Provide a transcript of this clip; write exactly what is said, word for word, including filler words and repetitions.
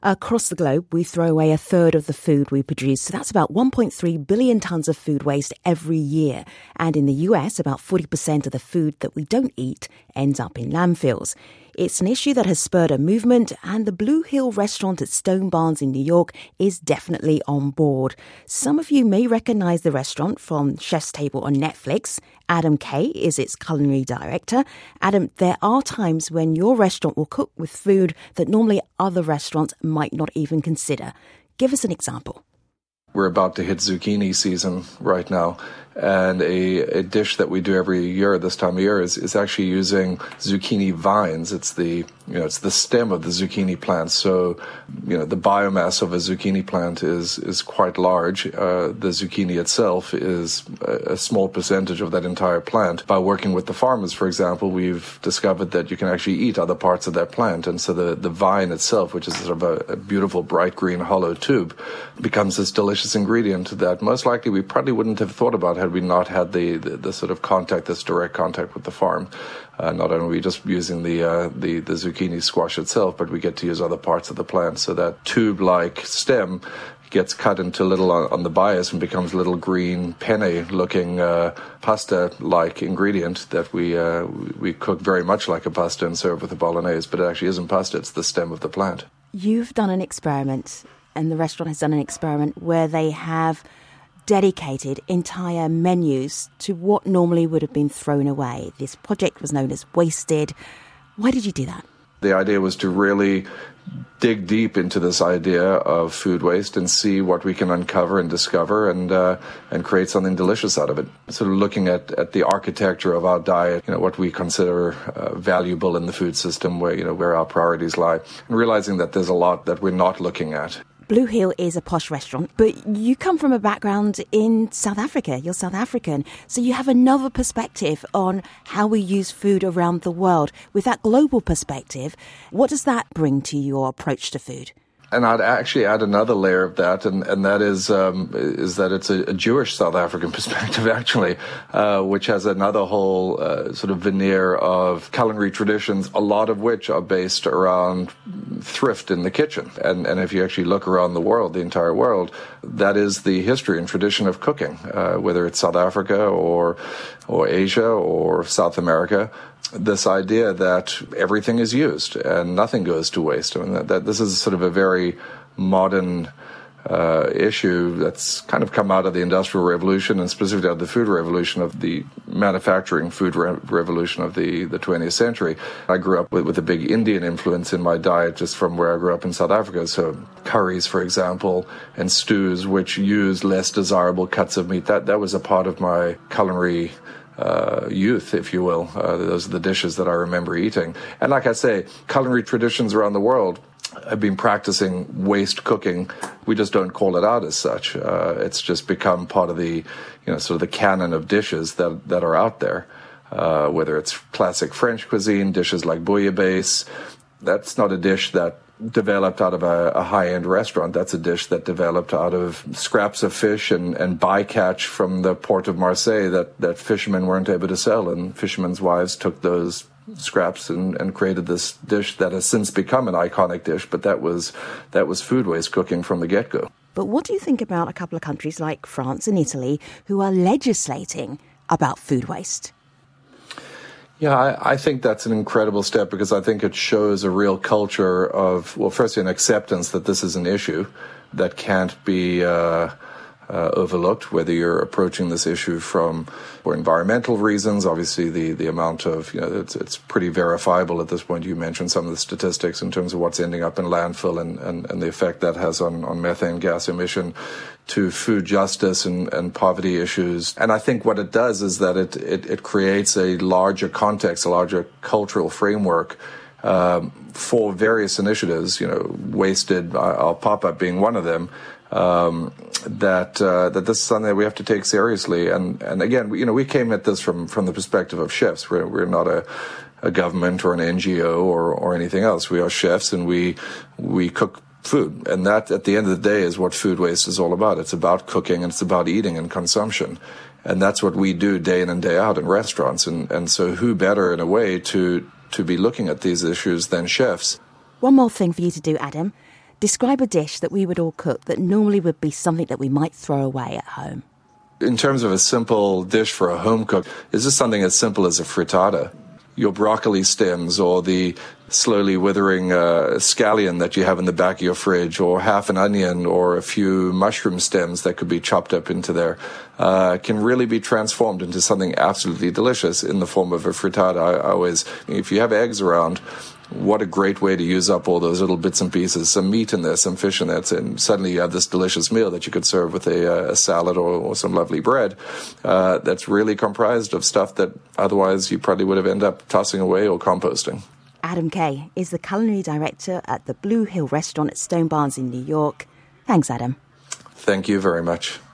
Across the globe, we throw away a third of the food we produce, so that's about one point three billion tonnes of food waste every year. And in the U S, about forty percent of the food that we don't eat ends up in landfills. It's an issue that has spurred a movement, and the Blue Hill restaurant at Stone Barns in New York is definitely on board. Some of you may recognise the restaurant from Chef's Table on Netflix. Adam Kay is its culinary director. Adam, there are times when your restaurant will cook with food that normally other restaurants might not even consider. Give us an example. We're about to hit zucchini season right now, and a, a dish that we do every year this time of year is, is actually using zucchini vines. It's the you know it's the stem of the zucchini plant. So you know the biomass of a zucchini plant is is quite large. Uh, the zucchini itself is a, a small percentage of that entire plant. By working with the farmers, for example, we've discovered that you can actually eat other parts of that plant, and so the the vine itself, which is sort of a, a beautiful bright green hollow tube, becomes this delicious ingredient that most likely we probably wouldn't have thought about had we not had the, the, the sort of contact, this direct contact with the farm. Uh, not only are we just using the, uh, the the zucchini squash itself, but we get to use other parts of the plant. So that tube-like stem gets cut into little on, on the bias and becomes a little green penne-looking uh, pasta-like ingredient that we uh, we cook very much like a pasta and serve with a bolognese. But it actually isn't pasta; it's the stem of the plant. You've done an experiment, and the restaurant has done an experiment where they have dedicated entire menus to what normally would have been thrown away. This project was known as Wasted. Why did you do that? The idea was to really dig deep into this idea of food waste and see what we can uncover and discover and uh, and create something delicious out of it. Sort of looking at, at the architecture of our diet, you know, what we consider uh, valuable in the food system, where you know where our priorities lie, and realizing that there's a lot that we're not looking at. Blue Hill is a posh restaurant, but you come from a background in South Africa. You're South African, so you have another perspective on how we use food around the world. With that global perspective, what does that bring to your approach to food? And I'd actually add another layer of that, and, and that is um, is that it's a, a Jewish South African perspective, actually, uh, which has another whole uh, sort of veneer of culinary traditions, a lot of which are based around thrift in the kitchen. And, and if you actually look around the world, the entire world, that is the history and tradition of cooking, uh, whether it's South Africa or or Asia or South America. This idea that everything is used and nothing goes to waste. I mean, that, that this is sort of a very modern uh, issue that's kind of come out of the Industrial Revolution and specifically out of the food revolution, of the manufacturing food re- revolution of the, the twentieth century. I grew up with, with a big Indian influence in my diet just from where I grew up in South Africa. So curries, for example, and stews, which use less desirable cuts of meat, that, that was a part of my culinary Uh, youth, if you will. Uh, those are the dishes that I remember eating. And like I say, culinary traditions around the world have been practicing waste cooking. We just don't call it out as such. Uh, it's just become part of the, you know, sort of the canon of dishes that, that are out there. Uh, whether it's classic French cuisine, dishes like bouillabaisse. That's not a dish that developed out of a, a high-end restaurant. That's a dish that developed out of scraps of fish and, and bycatch from the port of Marseille that, that fishermen weren't able to sell. And fishermen's wives took those scraps and, and created this dish that has since become an iconic dish. But that was that was food waste cooking from the get-go. But what do you think about a couple of countries like France and Italy who are legislating about food waste? Yeah, I, I think that's an incredible step, because I think it shows a real culture of, well, firstly, an acceptance that this is an issue that can't be uh, uh, overlooked, whether you're approaching this issue from for environmental reasons. Obviously, the, the amount of, you know, it's, it's pretty verifiable at this point. You mentioned some of the statistics in terms of what's ending up in landfill and, and, and the effect that has on, on methane gas emission, to food justice and, and poverty issues. And I think what it does is that it, it, it creates a larger context, a larger cultural framework um, for various initiatives, you know, Wasted, I'll pop up being one of them, um, that uh, that this is something that we have to take seriously. And, and again, you know, we came at this from, from the perspective of chefs. We're, we're not a, a government or an N G O or, or anything else. We are chefs, and we we cook food. And that, at the end of the day, is what food waste is all about. It's about cooking, and it's about eating and consumption. And that's what we do day in and day out in restaurants. And, and so who better, in a way, to, to be looking at these issues than chefs? One more thing for you to do, Adam. Describe a dish that we would all cook that normally would be something that we might throw away at home. In terms of a simple dish for a home cook, is this something as simple as a frittata? Your broccoli stems or the slowly withering uh, scallion that you have in the back of your fridge, or half an onion or a few mushroom stems that could be chopped up into there, uh, can really be transformed into something absolutely delicious in the form of a frittata. I, I always, if you have eggs around, what a great way to use up all those little bits and pieces, some meat in there, some fish in it, and suddenly you have this delicious meal that you could serve with a, a salad or, or some lovely bread uh, that's really comprised of stuff that otherwise you probably would have ended up tossing away or composting. Adam Kay is the culinary director at the Blue Hill restaurant at Stone Barns in New York. Thanks, Adam. Thank you very much.